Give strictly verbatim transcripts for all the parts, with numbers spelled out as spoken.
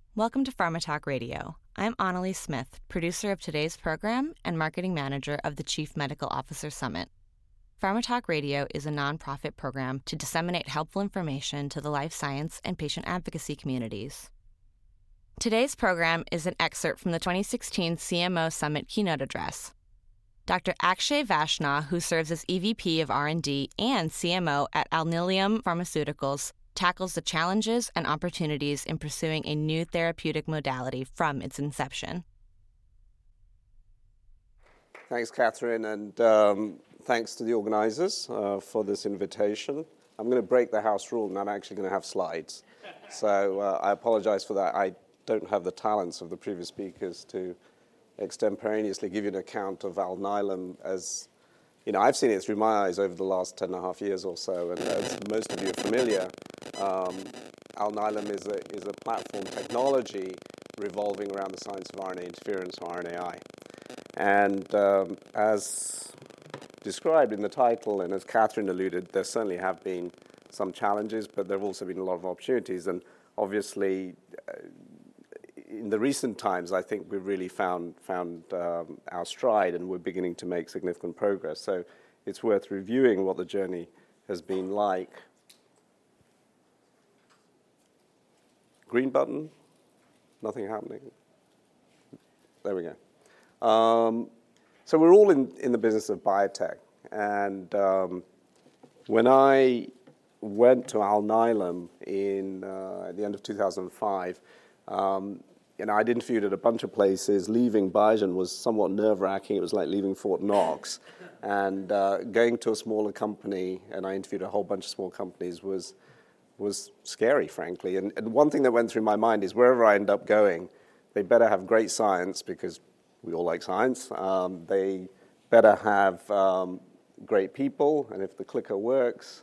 Welcome to PharmaTalk Radio. I'm Annalie Smith, producer of today's program and marketing manager of the Chief Medical Officer Summit. PharmaTalk Radio is a nonprofit program to disseminate helpful information to the life science and patient advocacy communities. Today's program is an excerpt from the twenty sixteen C M O Summit keynote address. Doctor Akshay Vaishnaw, who serves as E V P of R and D and C M O at Alnylam Pharmaceuticals, tackles the challenges and opportunities in pursuing a new therapeutic modality from its inception. Thanks, Catherine, and um, thanks to the organizers uh, for this invitation. I'm going to break the house rule, and I'm actually going to have slides. So uh, I apologize for that. I don't have the talents of the previous speakers to extemporaneously give you an account of Alnylam as, you know, I've seen it through my eyes over the last ten and a half years or so, and as most of you are familiar, um, Alnylam is a, is a platform technology revolving around the science of R N A interference, or R N A I. And um, as described in the title, and as Catherine alluded, there certainly have been some challenges, but there have also been a lot of opportunities. And obviously, uh, in the recent times, I think we've really found, found um, our stride, and we're beginning to make significant progress. So it's worth reviewing what the journey has been like. Green button, nothing happening. There we go. Um, so we're all in, in the business of biotech. And um, when I went to Alnylam in uh, at the end of two thousand five, um, you know, I'd interviewed at a bunch of places. Leaving Biogen was somewhat nerve-wracking. It was like leaving Fort Knox. And uh, going to a smaller company, and I interviewed a whole bunch of small companies, was was scary, frankly. And, and one thing that went through my mind is wherever I end up going, they better have great science, because we all like science. Um, they better have um, great people, and if the clicker works,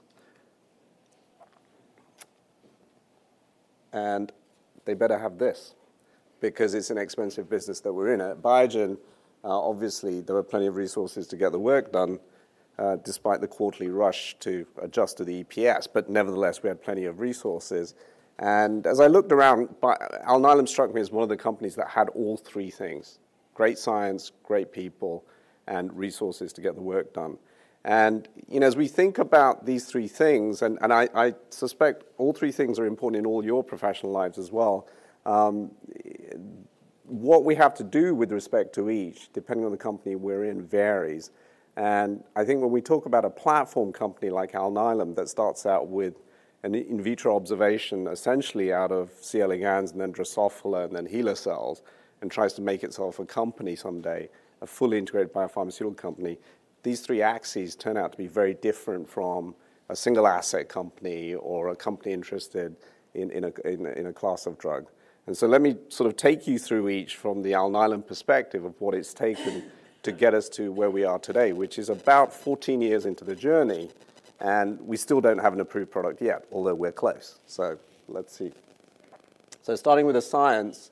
and they better have this, because it's an expensive business that we're in. At Biogen, uh, obviously, there were plenty of resources to get the work done, uh, despite the quarterly rush to adjust to the E P S. But nevertheless, we had plenty of resources. And as I looked around, Alnylam struck me as one of the companies that had all three things: great science, great people, and resources to get the work done. And you know, as we think about these three things, and, and I, I suspect all three things are important in all your professional lives as well, um, what we have to do with respect to each, depending on the company we're in, varies. And I think when we talk about a platform company like Alnylam that starts out with an in vitro observation essentially out of C. elegans and then Drosophila and then HeLa cells, and tries to make itself a company someday, a fully integrated biopharmaceutical company, these three axes turn out to be very different from a single asset company or a company interested in, in, a, in, in a class of drug. And so let me sort of take you through each from the Alnylam perspective of what it's taken to get us to where we are today, which is about fourteen years into the journey, and we still don't have an approved product yet, although we're close. So let's see. So starting with the science,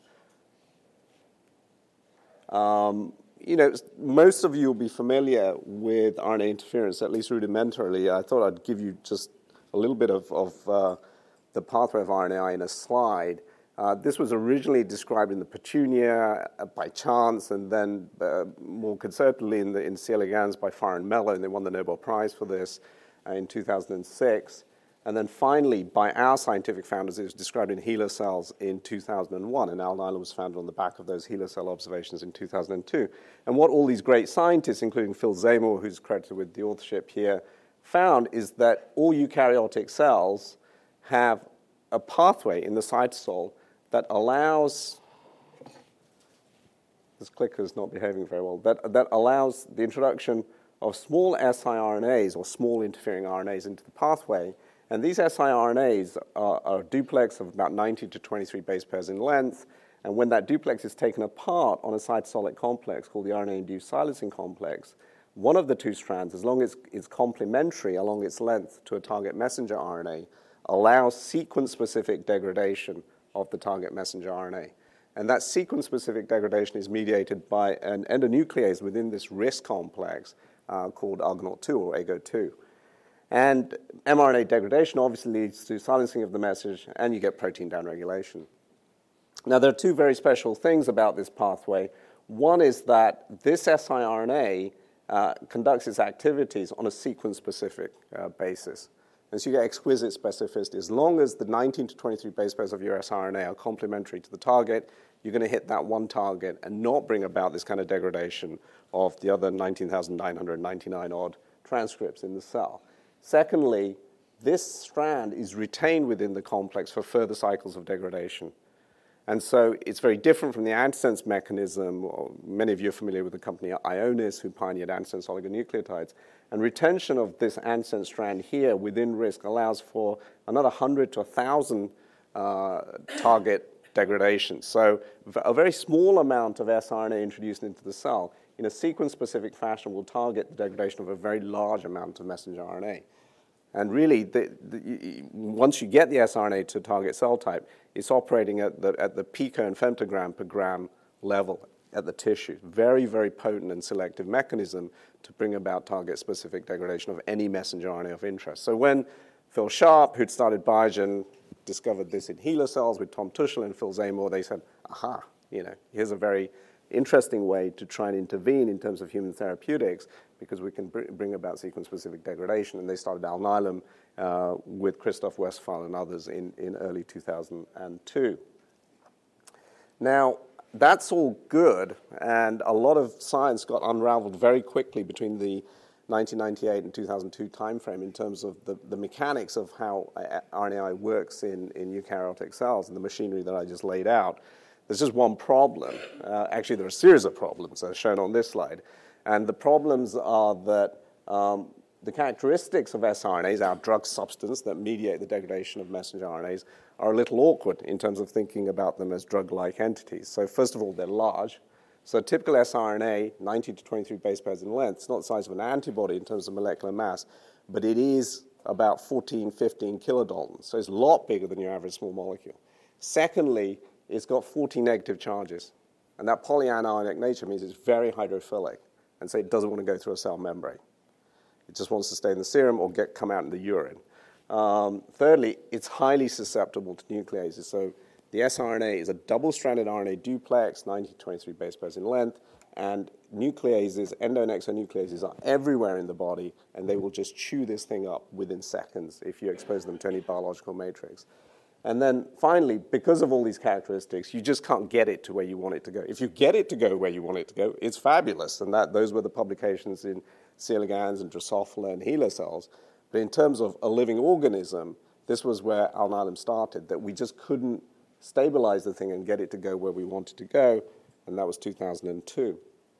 um, you know, most of you will be familiar with R N A interference, at least rudimentarily. I thought I'd give you just a little bit of, of uh, the pathway of R N A I in a slide. Uh, this was originally described in the Petunia uh, by chance, and then uh, more concertedly in, the, in C. elegans by Farah and Mello, and they won the Nobel Prize for this uh, in two thousand six. And then finally, by our scientific founders, it was described in HeLa cells in two thousand one, and Alnylam was founded on the back of those HeLa cell observations in two thousand two. And what all these great scientists, including Phil Zamore, who's credited with the authorship here, found is that all eukaryotic cells have a pathway in the cytosol that allows, this clicker is not behaving very well, that, that allows the introduction of small siRNAs or small interfering R N As into the pathway. And these siRNAs are, are a duplex of about ninety to twenty-three base pairs in length. And when that duplex is taken apart on a cytosolic complex called the R N A-induced silencing complex, one of the two strands, as long as it's complementary along its length to a target messenger R N A, allows sequence-specific degradation of the target messenger R N A. And that sequence-specific degradation is mediated by an endonuclease within this R I S complex uh, called Argonaute two or A G O two. And mRNA degradation obviously leads to silencing of the message, and you get protein downregulation. Now, there are two very special things about this pathway. One is that this siRNA uh, conducts its activities on a sequence-specific uh, basis. And so you get exquisite specificity. As long as the nineteen to twenty-three base pairs of your siRNA are complementary to the target, you're going to hit that one target and not bring about this kind of degradation of the other nineteen thousand nine hundred ninety-nine odd transcripts in the cell. Secondly, this strand is retained within the complex for further cycles of degradation. And so it's very different from the antisense mechanism. Many of you are familiar with the company Ionis, who pioneered antisense oligonucleotides. And retention of this antisense strand here within RISC allows for another one hundred to one thousand uh, target degradation. So a very small amount of siRNA introduced into the cell in a sequence-specific fashion will target the degradation of a very large amount of messenger R N A. And really, the, the, once you get the siRNA to target cell type, it's operating at the, at the pico and femtogram per gram level at the tissue. Very, very potent and selective mechanism to bring about target-specific degradation of any messenger R N A of interest. So when Phil Sharp, who'd started Biogen, discovered this in HeLa cells with Tom Tuschl and Phil Zamore, they said, aha, you know, here's a very interesting way to try and intervene in terms of human therapeutics because we can br- bring about sequence-specific degradation. And they started Alnylam uh, with Christoph Westphal and others in, in early two thousand two. Now, that's all good, and a lot of science got unraveled very quickly between the nineteen ninety-eight and two thousand two timeframe in terms of the, the mechanics of how R N A I works in, in eukaryotic cells and the machinery that I just laid out. There's just one problem. Uh, actually, there are a series of problems as shown on this slide. And the problems are that um, the characteristics of siRNAs, our drug substance that mediate the degradation of messenger R N As, are a little awkward in terms of thinking about them as drug-like entities. So first of all, they're large. So a typical siRNA, nineteen to twenty-three base pairs in length, it's not the size of an antibody in terms of molecular mass, but it is about fourteen, fifteen kilodaltons. So it's a lot bigger than your average small molecule. Secondly, it's got forty negative charges. And that polyanionic nature means it's very hydrophilic. And so it doesn't want to go through a cell membrane. It just wants to stay in the serum or get come out in the urine. Um, thirdly, it's highly susceptible to nucleases. So the siRNA is a double-stranded R N A duplex, nineteen to twenty-three base pairs in length, and nucleases, endo and exonucleases, are everywhere in the body, and they will just chew this thing up within seconds if you expose them to any biological matrix. And then finally, because of all these characteristics, you just can't get it to where you want it to go. If you get it to go where you want it to go, it's fabulous, and that those were the publications in C. elegans and Drosophila and HeLa cells. But in terms of a living organism, this was where Alnylam started, that we just couldn't stabilize the thing and get it to go where we wanted to go, and that was two thousand two.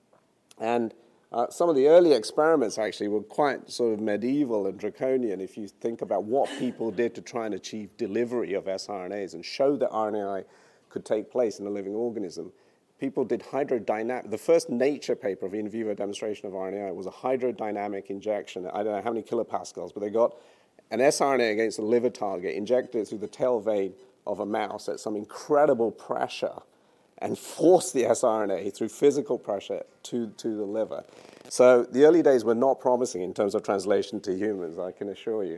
And uh, some of the early experiments actually were quite sort of medieval and draconian if you think about what people did to try and achieve delivery of siRNAs and show that R N A I could take place in a living organism. People did hydrodynamic. The first Nature paper of in vivo demonstration of R N A I was a hydrodynamic injection. I don't know how many kilopascals, but they got an siRNA against a liver target, injected it through the tail vein of a mouse at some incredible pressure, and forced the siRNA through physical pressure to, to the liver. So the early days were not promising in terms of translation to humans, I can assure you.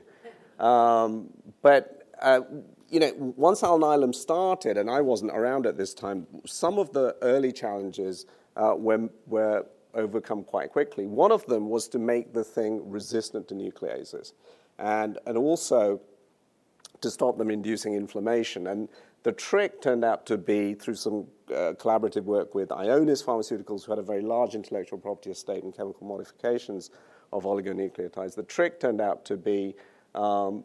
Um, but, uh, you know, once Alnylam started, and I wasn't around at this time, some of the early challenges uh, were, were overcome quite quickly. One of them was to make the thing resistant to nucleases, and, and also to stop them inducing inflammation. And the trick turned out to be, through some uh, collaborative work with Ionis Pharmaceuticals, who had a very large intellectual property estate in chemical modifications of oligonucleotides, the trick turned out to be um,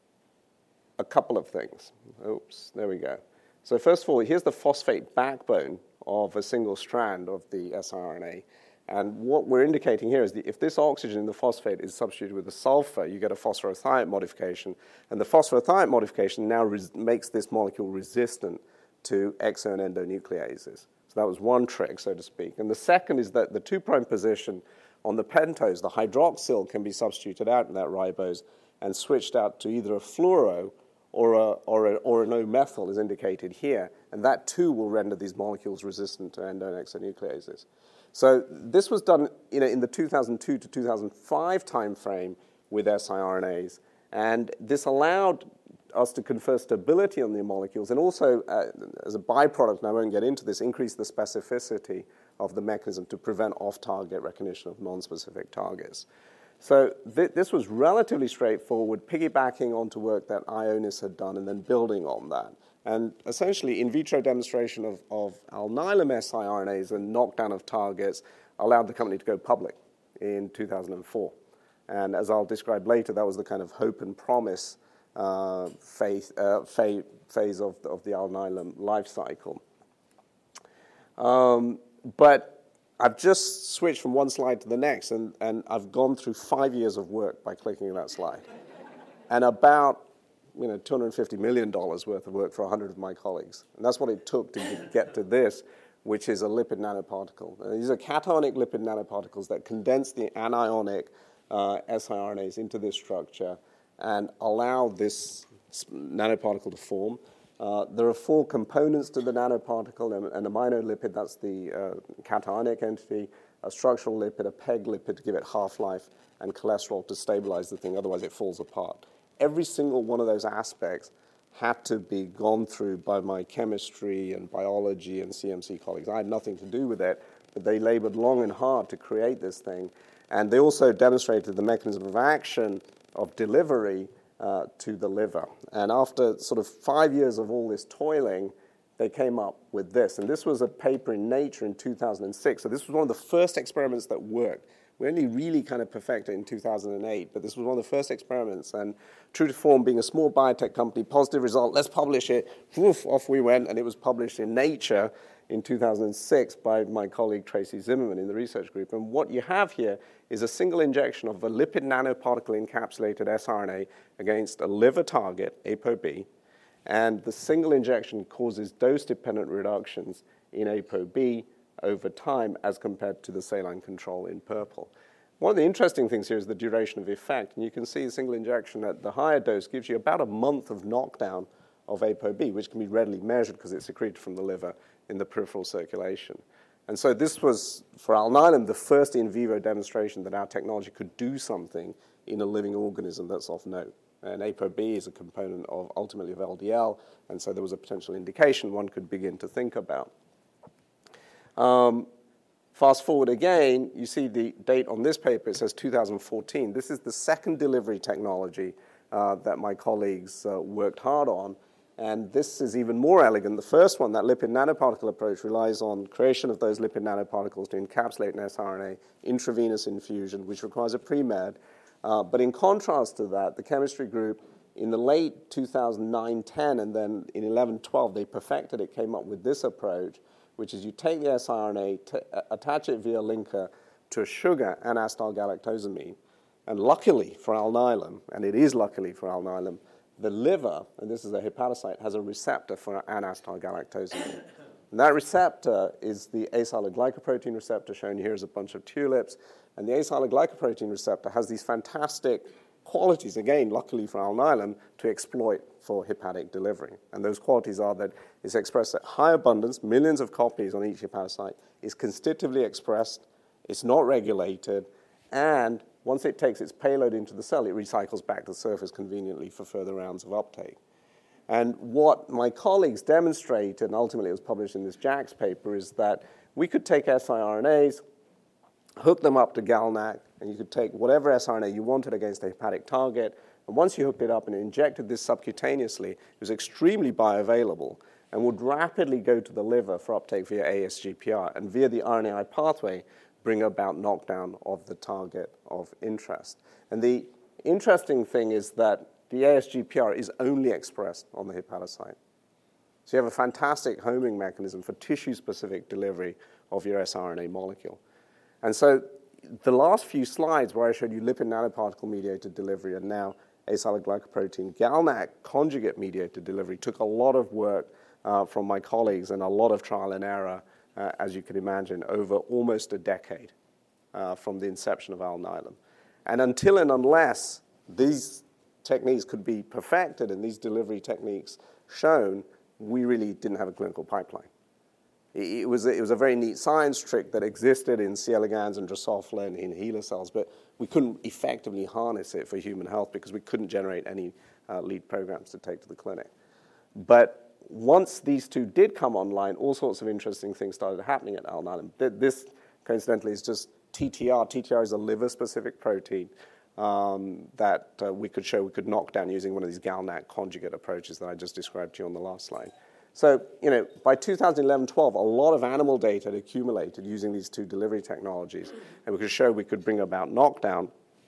a couple of things. Oops, there we go. So first of all, here's the phosphate backbone of a single strand of the siRNA. And what we're indicating here is that if this oxygen in the phosphate is substituted with the sulfur, you get a phosphorothioate modification. And the phosphorothioate modification now res- makes this molecule resistant to exo and endonucleases. So that was one trick, so to speak. And the second is that the two' position on the pentose, the hydroxyl, can be substituted out in that ribose and switched out to either a fluoro or a, or a, or an O-methyl, as indicated here. And that, too, will render these molecules resistant to endo and exonucleases. So this was done, you know, in the two thousand two to two thousand five timeframe with siRNAs, and this allowed us to confer stability on the molecules, and also, uh, as a byproduct, and I won't get into this, increase the specificity of the mechanism to prevent off-target recognition of non-specific targets. So th- this was relatively straightforward, piggybacking onto work that Ionis had done and then building on that. And essentially, in vitro demonstration of, of Alnylam siRNAs and knockdown of targets allowed the company to go public in two thousand four. And as I'll describe later, that was the kind of hope and promise uh, phase, uh, phase, phase of, the, of the Alnylam life cycle. Um, but I've just switched from one slide to the next, and, and I've gone through five years of work by clicking that slide. And about you know, two hundred fifty million dollars worth of work for one hundred of my colleagues. And that's what it took to get to this, which is a lipid nanoparticle. And these are cationic lipid nanoparticles that condense the anionic uh, siRNAs into this structure and allow this nanoparticle to form. Uh, there are four components to the nanoparticle: an, an aminolipid, that's the uh, cationic entity, a structural lipid, a PEG lipid to give it half-life, and cholesterol to stabilize the thing, otherwise it falls apart. Every single one of those aspects had to be gone through by my chemistry and biology and C M C colleagues. I had nothing to do with it, but they labored long and hard to create this thing. And they also demonstrated the mechanism of action of delivery uh, to the liver. And after sort of five years of all this toiling, they came up with this. And this was a paper in Nature in two thousand six. So this was one of the first experiments that worked. We only really kind of perfected it in two thousand eight, but this was one of the first experiments. And true to form, being a small biotech company, positive result, let's publish it. Woof, off we went, and it was published in Nature in two thousand six by my colleague Tracy Zimmerman in the research group. And what you have here is a single injection of a lipid nanoparticle encapsulated siRNA against a liver target, ApoB, and the single injection causes dose-dependent reductions in ApoB over time as compared to the saline control in purple. One of the interesting things here is the duration of effect, and you can see a single injection at the higher dose gives you about a month of knockdown of ApoB, which can be readily measured because it's secreted from the liver in the peripheral circulation. And so this was, for Alnylam, the first in vivo demonstration that our technology could do something in a living organism that's of note. And ApoB is a component of, ultimately, of L D L, and so there was a potential indication one could begin to think about. Um, fast forward again, you see the date on this paper, it says two thousand fourteen. This is the second delivery technology uh, that my colleagues uh, worked hard on, and this is even more elegant. The first one, that lipid nanoparticle approach, relies on creation of those lipid nanoparticles to encapsulate an siRNA, intravenous infusion, which requires a pre-med. Uh, but in contrast to that, the chemistry group, in the late two thousand nine ten, and then in eleven twelve, they perfected it, came up with this approach, which is you take the siRNA, t- attach it via linker to a sugar, N-acetylgalactosamine, and luckily for Alnylam, and it is luckily for Alnylam, the liver, and this is a hepatocyte, has a receptor for N-acetylgalactosamine. And that receptor is the acyl-glycoprotein receptor, shown here as a bunch of tulips, and the acyl-glycoprotein receptor has these fantastic qualities, again, luckily for Alnylam, to exploit for hepatic delivery. And those qualities are that it's expressed at high abundance, millions of copies on each hepatocyte, it's constitutively expressed, it's not regulated, and once it takes its payload into the cell, it recycles back to the surface conveniently for further rounds of uptake. And what my colleagues demonstrated, and ultimately it was published in this JACS paper, is that we could take siRNAs, hook them up to GalNAc, and you could take whatever siRNA you wanted against a hepatic target, and once you hooked it up and injected this subcutaneously, it was extremely bioavailable and would rapidly go to the liver for uptake via A S G P R, and via the R N A I pathway, bring about knockdown of the target of interest. And the interesting thing is that the A S G P R is only expressed on the hepatocyte. So you have a fantastic homing mechanism for tissue-specific delivery of your siRNA molecule. And so the last few slides where I showed you lipid nanoparticle-mediated delivery and now acyl-glycoprotein GalNAc conjugate-mediated delivery took a lot of work uh, from my colleagues and a lot of trial and error, uh, as you can imagine, over almost a decade uh, from the inception of Alnylam. And until and unless these techniques could be perfected and these delivery techniques shown, we really didn't have a clinical pipeline. It was, a, it was a very neat science trick that existed in C. elegans and Drosophila and in HeLa cells, but we couldn't effectively harness it for human health because we couldn't generate any uh, lead programs to take to the clinic. But once these two did come online, all sorts of interesting things started happening at Alnylam. This, coincidentally, is just T T R. T T R is a liver-specific protein um, that uh, we could show we could knock down using one of these GalNAc conjugate approaches that I just described to you on the last slide. So, you know, by two thousand eleven twelve, a lot of animal data had accumulated using these two delivery technologies, and we could show we could bring about knockdown.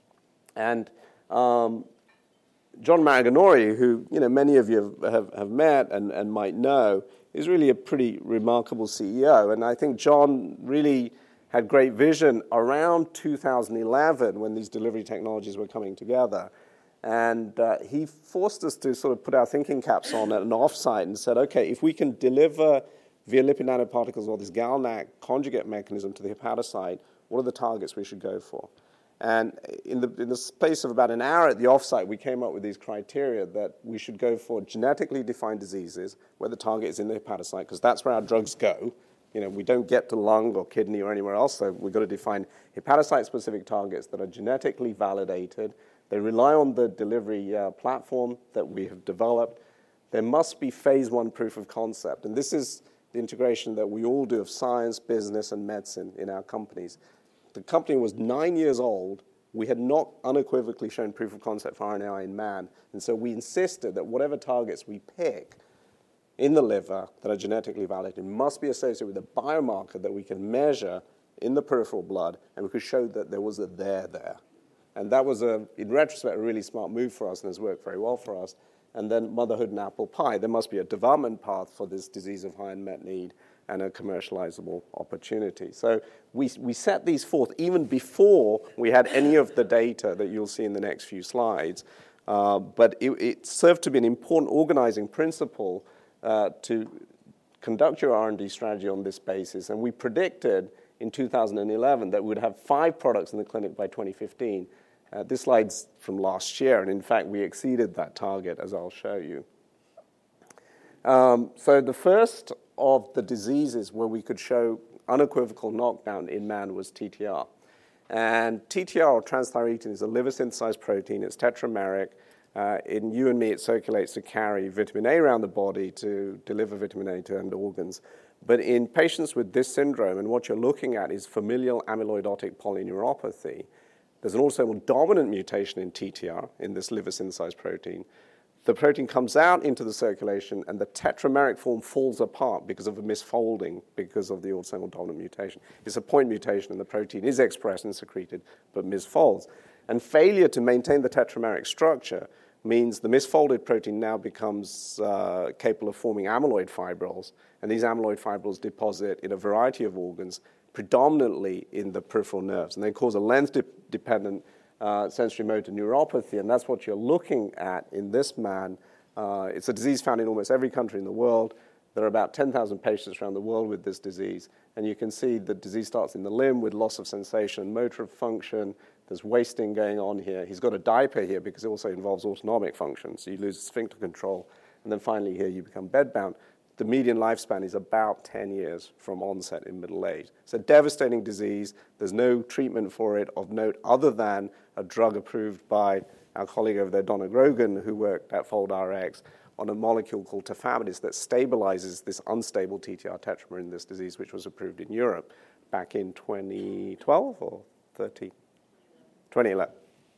And um, John Maraganore, who, you know, many of you have, have, have met and, and might know, is really a pretty remarkable C E O. And I think John really had great vision around two thousand eleven when these delivery technologies were coming together. And uh, he forced us to sort of put our thinking caps on at an offsite and said, okay, if we can deliver via lipid nanoparticles or this GalNAc conjugate mechanism to the hepatocyte, what are the targets we should go for? And in the, in the space of about an hour at the offsite, we came up with these criteria that we should go for genetically defined diseases where the target is in the hepatocyte, because that's where our drugs go. You know, we don't get to lung or kidney or anywhere else, so we've got to define hepatocyte-specific targets that are genetically validated. They rely on the delivery uh, platform that we have developed. There must be phase one proof of concept. And this is the integration that we all do of science, business, and medicine in our companies. The company was nine years old. We had not unequivocally shown proof of concept for R N A I in man. And so we insisted that whatever targets we pick in the liver that are genetically validated must be associated with a biomarker that we can measure in the peripheral blood, and we could show that there was a there there. And that was, a, in retrospect, a really smart move for us and has worked very well for us. And then motherhood and apple pie. There must be a development path for this disease of high unmet need and a commercializable opportunity. So we, we set these forth even before we had any of the data that you'll see in the next few slides. Uh, but it, it served to be an important organizing principle uh, to conduct your R and D strategy on this basis. And we predicted in two thousand eleven that we would have five products in the clinic by twenty fifteen. Uh, this slide's from last year, and in fact, we exceeded that target, as I'll show you. Um, so the first of the diseases where we could show unequivocal knockdown in man was T T R. And T T R, or transthyretin, is a liver-synthesized protein. It's tetrameric. Uh, in you and me, it circulates to carry vitamin A around the body to deliver vitamin A to end organs. But in patients with this syndrome, and what you're looking at is familial amyloidotic polyneuropathy, there's an autosomal dominant mutation in T T R, in this liver-synthesized protein. The protein comes out into the circulation, and the tetrameric form falls apart because of a misfolding, because of the autosomal dominant mutation. It's a point mutation, and the protein is expressed and secreted, but misfolds. And failure to maintain the tetrameric structure means the misfolded protein now becomes uh, capable of forming amyloid fibrils, and these amyloid fibrils deposit in a variety of organs, predominantly in the peripheral nerves, and they cause a length-dependent uh, sensory motor neuropathy, and that's what you're looking at in this man. Uh, it's a disease found in almost every country in the world. There are about ten thousand patients around the world with this disease, and you can see the disease starts in the limb with loss of sensation and motor function. There's wasting going on here. He's got a diaper here because it also involves autonomic function, so you lose sphincter control, and then finally here you become bedbound. The median lifespan is about ten years from onset in middle age. It's a devastating disease. There's no treatment for it of note other than a drug approved by our colleague over there, Donna Grogan, who worked at FoldRx, on a molecule called tafamidis that stabilizes this unstable T T R tetramer in this disease, which was approved in Europe back in twenty twelve or thirteen? twenty eleven.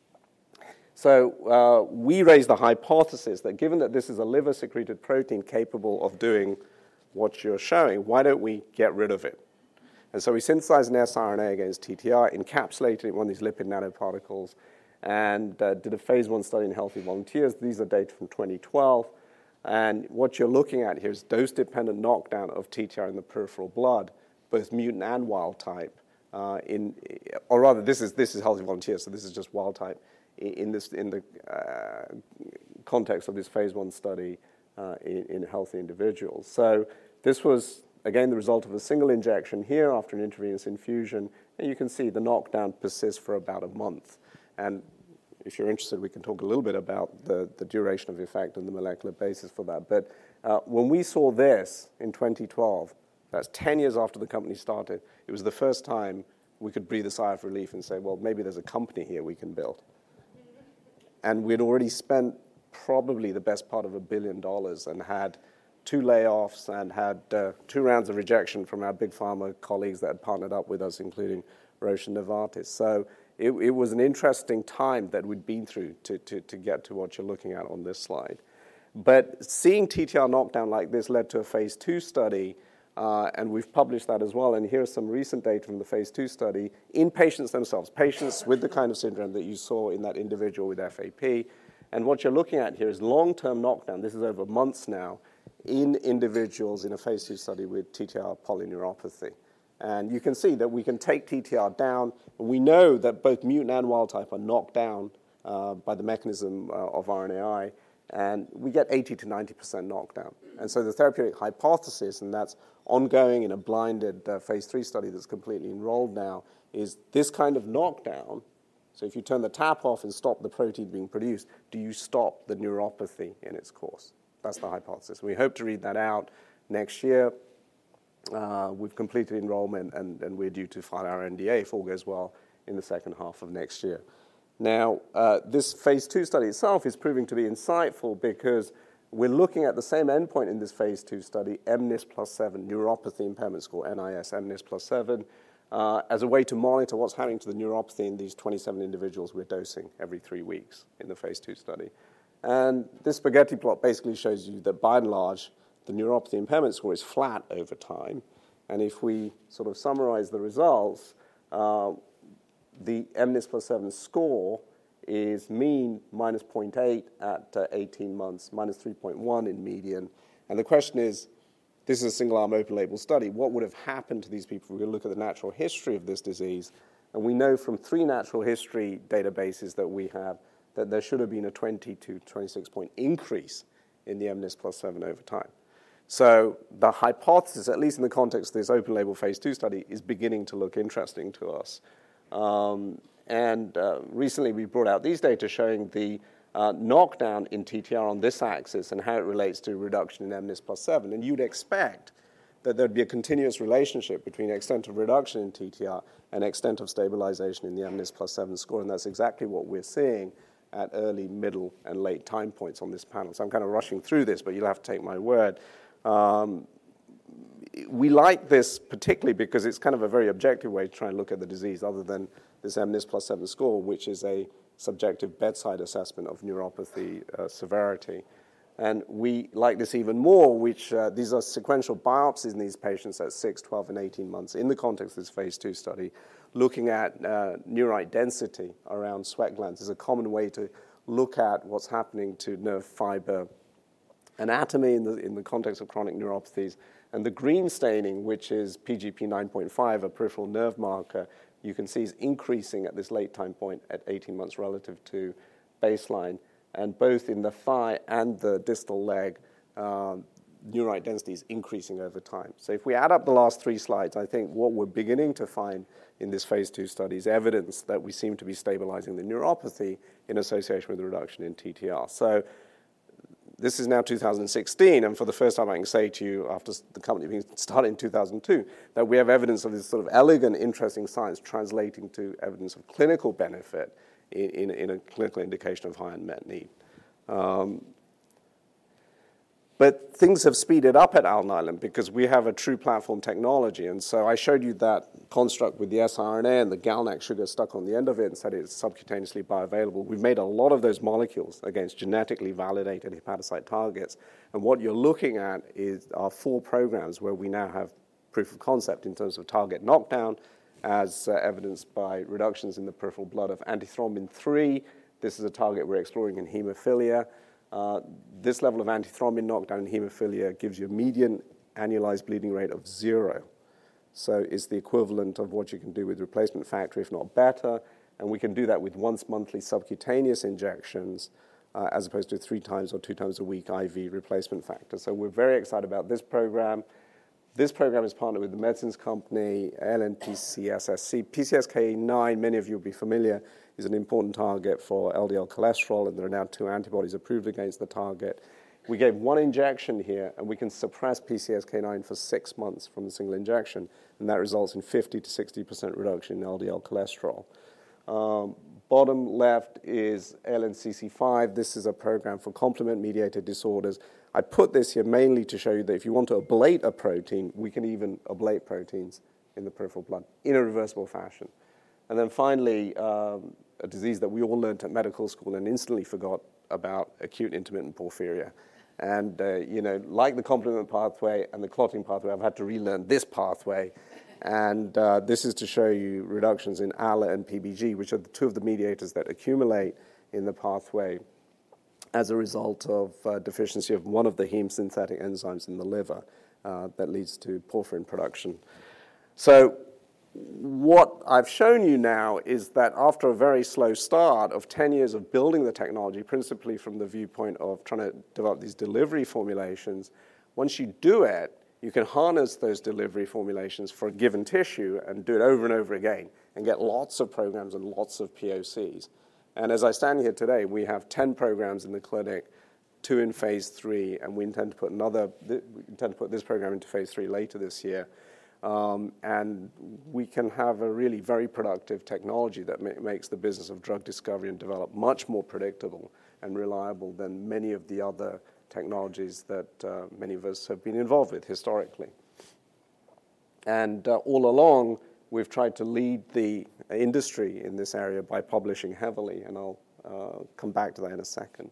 So uh, we raised the hypothesis that given that this is a liver-secreted protein capable of doing what you're showing, why don't we get rid of it? And so we synthesized an siRNA against T T R, encapsulated it in one of these lipid nanoparticles, and uh, did a phase one study in healthy volunteers. These are data from twenty twelve. And what you're looking at here is dose-dependent knockdown of T T R in the peripheral blood, both mutant and wild type. Uh, in, or rather, this is this is healthy volunteers, so this is just wild type in this in the uh, context of this phase one study uh, in, in healthy individuals. So this was again the result of a single injection here after an intravenous infusion, and you can see the knockdown persists for about a month. And if you're interested, we can talk a little bit about the, the duration of effect and the molecular basis for that. But uh, when we saw this in twenty twelve, that's ten years after the company started, it was the first time we could breathe a sigh of relief and say, well, maybe there's a company here we can build. And we'd already spent probably the best part of a billion dollars and had two layoffs and had uh, two rounds of rejection from our big pharma colleagues that had partnered up with us, including Roche and Novartis. So it, it was an interesting time that we'd been through to, to, to get to what you're looking at on this slide. But seeing T T R knockdown like this led to a phase two study, uh, and we've published that as well. And here's some recent data from the phase two study in patients themselves, patients with the kind of syndrome that you saw in that individual with F A P. And what you're looking at here is long-term knockdown. This is over months now in individuals in a phase two study with T T R polyneuropathy. And you can see that we can take T T R down. And we know that both mutant and wild type are knocked down uh, by the mechanism uh, of R N A I. And we get eighty to ninety percent knockdown. And so the therapeutic hypothesis, and that's ongoing in a blinded uh, phase three study that's completely enrolled now, is this kind of knockdown. So if you turn the tap off and stop the protein being produced, do you stop the neuropathy in its course? That's the hypothesis. We hope to read that out next year. Uh, we've completed enrollment, and, and we're due to file our N D A, if all goes well, in the second half of next year. Now, uh, this phase two study itself is proving to be insightful because we're looking at the same endpoint in this phase two study, M N I S plus seven, neuropathy impairment score, N I S, M N I S plus seven, uh, as a way to monitor what's happening to the neuropathy in these twenty-seven individuals we're dosing every three weeks in the phase two study. And this spaghetti plot basically shows you that, by and large, the neuropathy impairment score is flat over time. And if we sort of summarize the results, uh, the M N I S plus seven score is mean minus zero point eight at uh, eighteen months, minus three point one in median. And the question is, this is a single-arm open-label study. What would have happened to these people if we look at the natural history of this disease? And we know from three natural history databases that we have that there should have been a twenty to twenty-six point increase in the M N I S plus seven over time. So the hypothesis, at least in the context of this open-label phase two study, is beginning to look interesting to us. Um, and uh, recently we brought out these data showing the uh, knockdown in T T R on this axis and how it relates to reduction in M N I S plus seven. And you'd expect that there'd be a continuous relationship between extent of reduction in T T R and extent of stabilization in the M N I S plus seven score. And that's exactly what we're seeing at early, middle, and late time points on this panel. So I'm kind of rushing through this, but you'll have to take my word. Um, We like this particularly because it's kind of a very objective way to try and look at the disease other than this M N I S plus seven score, which is a subjective bedside assessment of neuropathy uh, severity. And we like this even more, which uh, these are sequential biopsies in these patients at six, twelve, and eighteen months in the context of this phase two study, looking at uh, neurite density around sweat glands is a common way to look at what's happening to nerve fiber anatomy in the, in the context of chronic neuropathies. And the green staining, which is P G P nine point five, a peripheral nerve marker, you can see is increasing at this late time point at eighteen months relative to baseline. And both in the thigh and the distal leg, uh, neurite density is increasing over time. So if we add up the last three slides, I think what we're beginning to find in this phase two study is evidence that we seem to be stabilizing the neuropathy in association with the reduction in T T R. So this is now two thousand sixteen, and for the first time I can say to you, after the company being started in two thousand two, that we have evidence of this sort of elegant, interesting science translating to evidence of clinical benefit in, in, in a clinical indication of high unmet need. Um, but things have speeded up at Alnylam because we have a true platform technology, and so I showed you that construct with the siRNA and the GalNAc sugar stuck on the end of it and said it's subcutaneously bioavailable. We've made a lot of those molecules against genetically validated hepatocyte targets, and what you're looking at is our four programs where we now have proof of concept in terms of target knockdown, as uh, evidenced by reductions in the peripheral blood of antithrombin three. This is a target we're exploring in hemophilia. Uh, this level of antithrombin knockdown in hemophilia gives you a median annualized bleeding rate of zero. So it's the equivalent of what you can do with replacement factor, if not better. And we can do that with once monthly subcutaneous injections uh, as opposed to three times or two times a week I V replacement factor. So we're very excited about this program. This program is partnered with the Medicines Company, L N P C S S C. P C S K nine, many of you will be familiar, is an important target for L D L cholesterol, and there are now two antibodies approved against the target. We gave one injection here, and we can suppress P C S K nine for six months from a single injection, and that results in fifty to sixty percent reduction in L D L cholesterol. Um, Bottom left is A L N C C five. This is a program for complement-mediated disorders. I put this here mainly to show you that if you want to ablate a protein, we can even ablate proteins in the peripheral blood in a reversible fashion. And then finally, um, a disease that we all learned at medical school and instantly forgot about, acute intermittent porphyria. And, uh, you know, like the complement pathway and the clotting pathway, I've had to relearn this pathway. And uh, this is to show you reductions in A L A and P B G, which are the two of the mediators that accumulate in the pathway as a result of uh, deficiency of one of the heme synthetic enzymes in the liver uh, that leads to porphyrin production. So what I've shown you now is that after a very slow start of ten years of building the technology, principally from the viewpoint of trying to develop these delivery formulations, once you do it, you can harness those delivery formulations for a given tissue and do it over and over again and get lots of programs and lots of P O Cs. And as I stand here today, we have ten programs in the clinic, two in phase three, and we intend to put another, we intend to put this program into phase three later this year. Um, and we can have a really very productive technology that ma- makes the business of drug discovery and develop much more predictable and reliable than many of the other technologies that uh, many of us have been involved with historically. And uh, all along, we've tried to lead the industry in this area by publishing heavily, and I'll uh, come back to that in a second.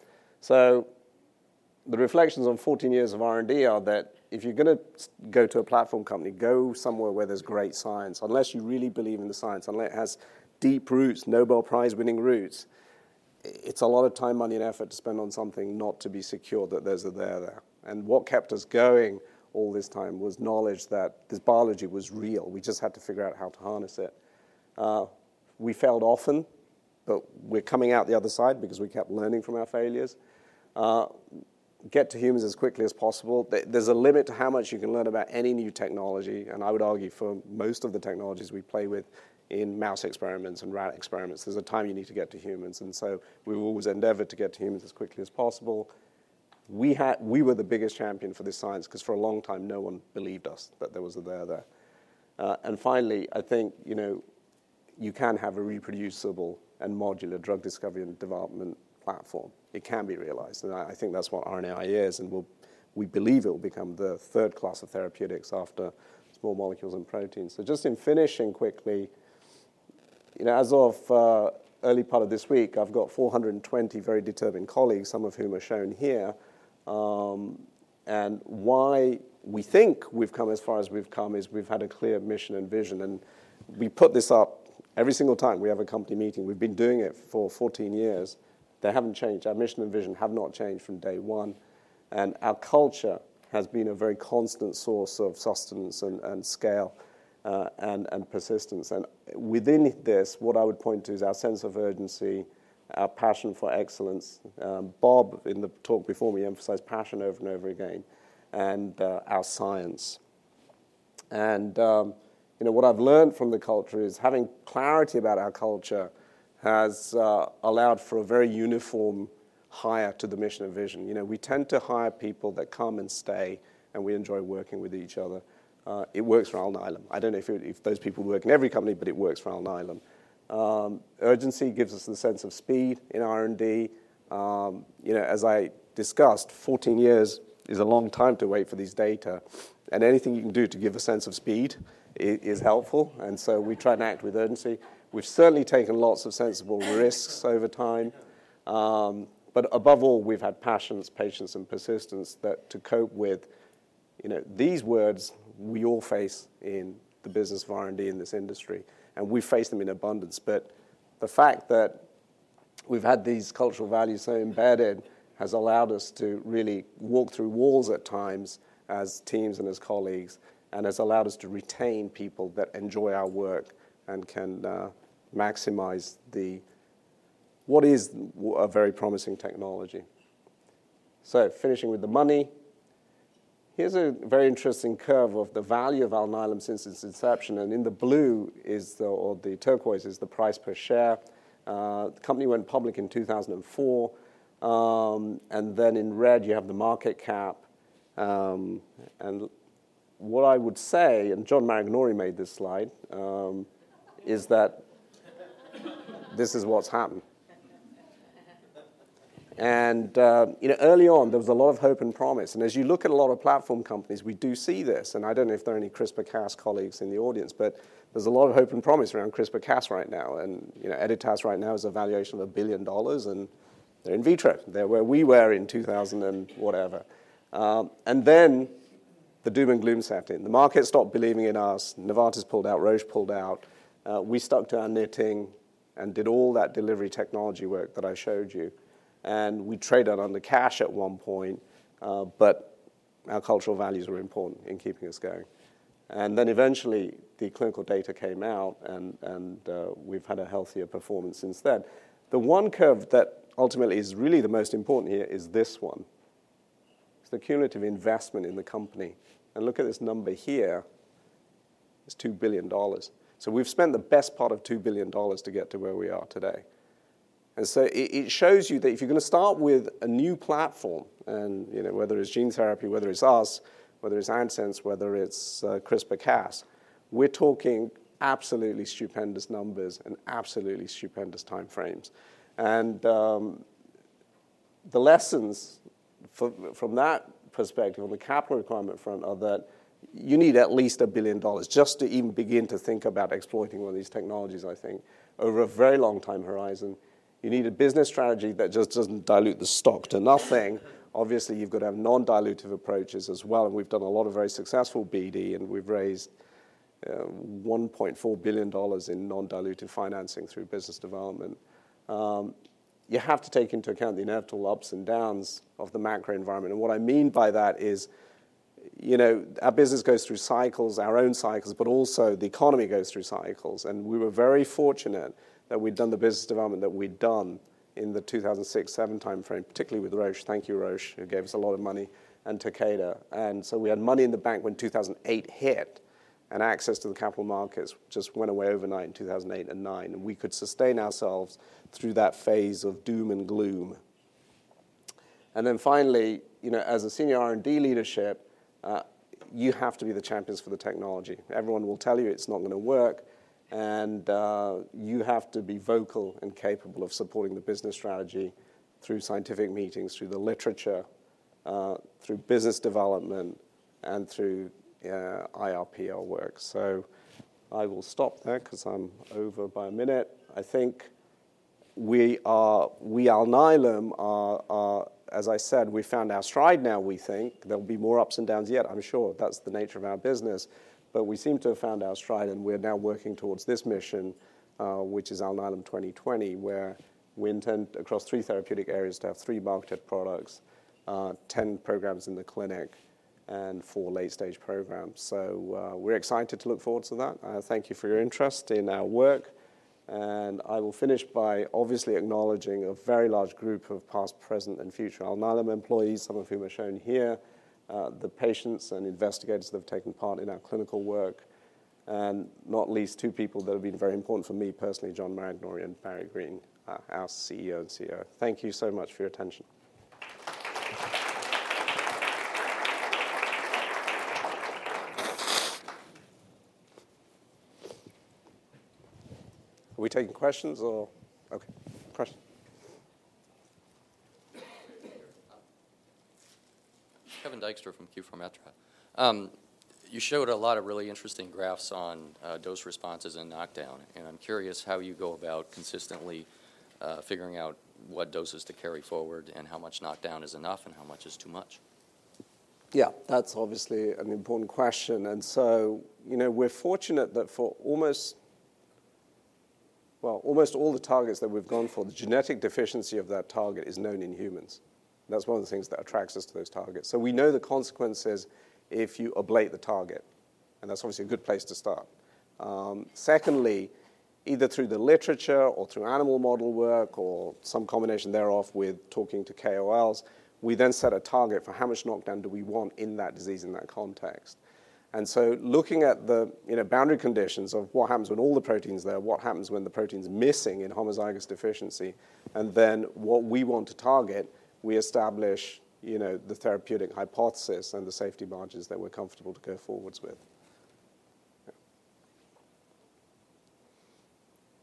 So the reflections on fourteen years of R and D are that if you're going to go to a platform company, go somewhere where there's great science, unless you really believe in the science, unless it has deep roots, Nobel Prize-winning roots. It's a lot of time, money, and effort to spend on something not to be secure that there's a there there. And what kept us going all this time was knowledge that this biology was real. We just had to figure out how to harness it. Uh, we failed often, but we're coming out the other side because we kept learning from our failures. Uh, get to humans as quickly as possible. There's a limit to how much you can learn about any new technology, and I would argue for most of the technologies we play with in mouse experiments and rat experiments, there's a time you need to get to humans, and so we've always endeavored to get to humans as quickly as possible. We had, we were the biggest champion for this science because for a long time no one believed us that there was a there there. Uh, and finally, I think, you know, you can have a reproducible and modular drug discovery and development platform. It can be realized, and I, I think that's what R N A I is, and we'll, we believe it will become the third class of therapeutics after small molecules and proteins. So just in finishing quickly, you know, as of uh, early part of this week, I've got four hundred twenty very determined colleagues, some of whom are shown here. Um, and why we think we've come as far as we've come is we've had a clear mission and vision. And we put this up every single time we have a company meeting. We've been doing it for fourteen years. They haven't changed. Our mission and vision have not changed from day one. And our culture has been a very constant source of sustenance and, and scale. Uh, and, and persistence. And within this, what I would point to is our sense of urgency, our passion for excellence. Um, Bob, in the talk before me, emphasized passion over and over again, and uh, our science. And um, you know, what I've learned from the culture is having clarity about our culture has uh, allowed for a very uniform hire to the mission and vision. You know, we tend to hire people that come and stay, and we enjoy working with each other. Uh, it works for Alnylam. I don't know if, it, if those people work in every company, but it works for Alnylam. Um, urgency gives us the sense of speed in R and D. Um, you know, as I discussed, fourteen years is a long time to wait for these data, and anything you can do to give a sense of speed is, is helpful, and so we try and act with urgency. We've certainly taken lots of sensible risks over time, um, but above all, we've had passions, patience, and persistence that to cope with, you know, these words we all face in the business of R and D in this industry, and we face them in abundance. But the fact that we've had these cultural values so embedded has allowed us to really walk through walls at times as teams and as colleagues, and has allowed us to retain people that enjoy our work and can uh, maximize the what is a very promising technology. So finishing with the money, here's a very interesting curve of the value of Alnylam since its inception, and in the blue is the, or the turquoise is the price per share. Uh, the company went public in two thousand four, um, and then in red you have the market cap. Um, and what I would say, and John Maragnori made this slide, um, is that this is what's happened. And uh, you know, early on, there was a lot of hope and promise. And as you look at a lot of platform companies, we do see this. And I don't know if there are any CRISPR-Cas colleagues in the audience, but there's a lot of hope and promise around CRISPR-Cas right now. And you know, Editas right now is a valuation of a billion dollars, and they're in vitro. They're where we were in two thousand and whatever. Um, and then the doom and gloom set in. The market stopped believing in us. Novartis pulled out. Roche pulled out. Uh, we stuck to our knitting and did all that delivery technology work that I showed you. And we traded under cash at one point, uh, but our cultural values were important in keeping us going. And then eventually the clinical data came out, and, and uh, we've had a healthier performance since then. The one curve that ultimately is really the most important here is this one. It's the cumulative investment in the company. And look at this number here. It's two billion dollars. So we've spent the best part of two billion dollars to get to where we are today. And so it, it shows you that if you're going to start with a new platform, and you know, whether it's gene therapy, whether it's us, whether it's Ansense, whether it's uh, CRISPR-Cas, we're talking absolutely stupendous numbers and absolutely stupendous time frames. And um, the lessons for, from that perspective on the capital requirement front are that you need at least a billion dollars just to even begin to think about exploiting one of these technologies, I think, over a very long time horizon. You need a business strategy that just doesn't dilute the stock to nothing. Obviously, you've got to have non-dilutive approaches as well, and we've done a lot of very successful B D, and we've raised uh, one point four billion dollars in non-dilutive financing through business development. Um, you have to take into account the inevitable ups and downs of the macro environment, and what I mean by that is, you know, our business goes through cycles, our own cycles, but also the economy goes through cycles, and we were very fortunate that we'd done the business development that we'd done in the two thousand six seven timeframe, particularly with Roche. Thank you, Roche, who gave us a lot of money, and Takeda. And so we had money in the bank when two thousand eight hit, and access to the capital markets just went away overnight in two thousand eight and nine. And we could sustain ourselves through that phase of doom and gloom. And then finally, you know, as a senior R and D leadership, uh, you have to be the champions for the technology. Everyone will tell you it's not going to work. And uh, you have to be vocal and capable of supporting the business strategy through scientific meetings, through the literature, uh, through business development, and through uh, I R P L work. So I will stop there because I'm over by a minute. I think we are, we Alnylam are, are, as I said, we found our stride now, we think. There'll be more ups and downs yet, I'm sure. That's the nature of our business. But we seem to have found our stride, and we're now working towards this mission, uh, which is Alnylam twenty twenty, where we intend across three therapeutic areas to have three marketed products, uh, ten programs in the clinic, and four late-stage programs. So uh, we're excited to look forward to that. Uh, thank you for your interest in our work. And I will finish by obviously acknowledging a very large group of past, present, and future Alnylam employees, some of whom are shown here, Uh, the patients and investigators that have taken part in our clinical work, and not least two people that have been very important for me personally, John Maragnori and Barry Greene, uh, our C E O and C O O. Thank you so much for your attention. Are we taking questions or? Okay, question. Kevin Dykstra from Q four Metra. Um, you showed a lot of really interesting graphs on uh, dose responses and knockdown, and I'm curious how you go about consistently uh, figuring out what doses to carry forward and how much knockdown is enough and how much is too much. Yeah, that's obviously an important question. And so, you know, we're fortunate that for almost, well, almost all the targets that we've gone for, the genetic deficiency of that target is known in humans. That's one of the things that attracts us to those targets. So we know the consequences if you ablate the target, and that's obviously a good place to start. Um, secondly, either through the literature or through animal model work or some combination thereof with talking to K O Ls, we then set a target for how much knockdown do we want in that disease, in that context. And so looking at the you know, boundary conditions of what happens when all the protein's there, what happens when the protein's missing in homozygous deficiency, and then what we want to target, we establish, you know, the therapeutic hypothesis and the safety margins that we're comfortable to go forwards with. I just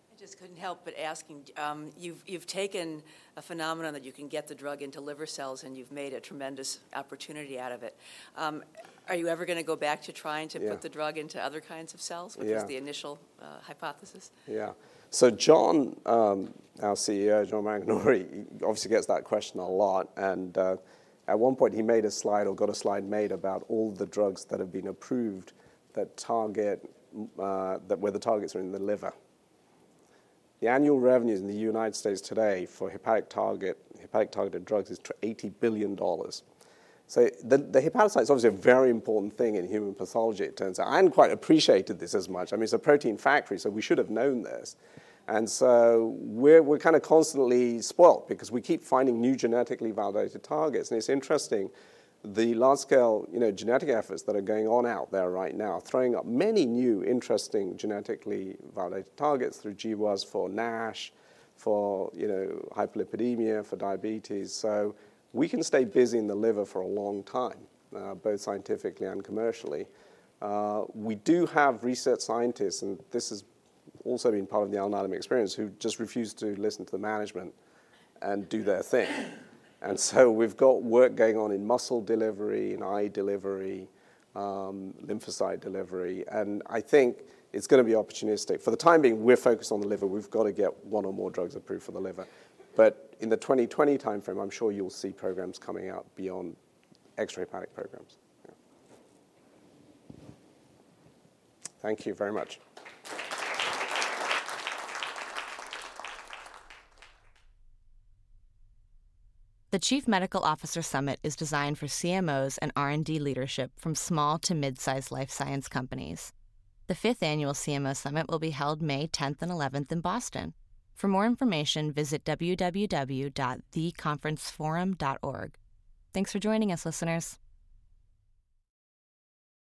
Couldn't help but asking, um, you've, you've taken a phenomenon that you can get the drug into liver cells and you've made a tremendous opportunity out of it. Um, are you ever going to go back to trying to yeah. put the drug into other kinds of cells, which yeah. was the initial uh, hypothesis? Yeah. So John, um, our C E O, John Maraganore, obviously gets that question a lot. And uh, at one point he made a slide or got a slide made about all the drugs that have been approved that target, uh, that where the targets are in the liver. The annual revenues in the United States today for hepatic target, hepatic targeted drugs is eighty billion dollars. So the, the hepatocyte is obviously a very important thing in human pathology, it turns out. I hadn't quite appreciated this as much. I mean, it's a protein factory, so we should have known this. And so we're, we're kind of constantly spoilt because we keep finding new genetically validated targets. And it's interesting, the large-scale, you know, genetic efforts that are going on out there right now, throwing up many new interesting genetically validated targets through G W A S for NASH, for, you know, hyperlipidemia, for diabetes. So we can stay busy in the liver for a long time, uh, both scientifically and commercially. Uh, we do have research scientists, and this has also been part of the Alnylam experience, who just refuse to listen to the management and do their thing. And so we've got work going on in muscle delivery, in eye delivery, um, lymphocyte delivery, and I think it's going to be opportunistic. For the time being, we're focused on the liver. We've got to get one or more drugs approved for the liver. But in the twenty twenty timeframe, I'm sure you'll see programs coming out beyond extrahepatic programs. Yeah. Thank you very much. The Chief Medical Officer Summit is designed for C M Os and R and D leadership from small to mid-sized life science companies. The fifth annual C M O Summit will be held May tenth and eleventh in Boston. For more information, visit w w w dot the conference forum dot org. Thanks for joining us, listeners.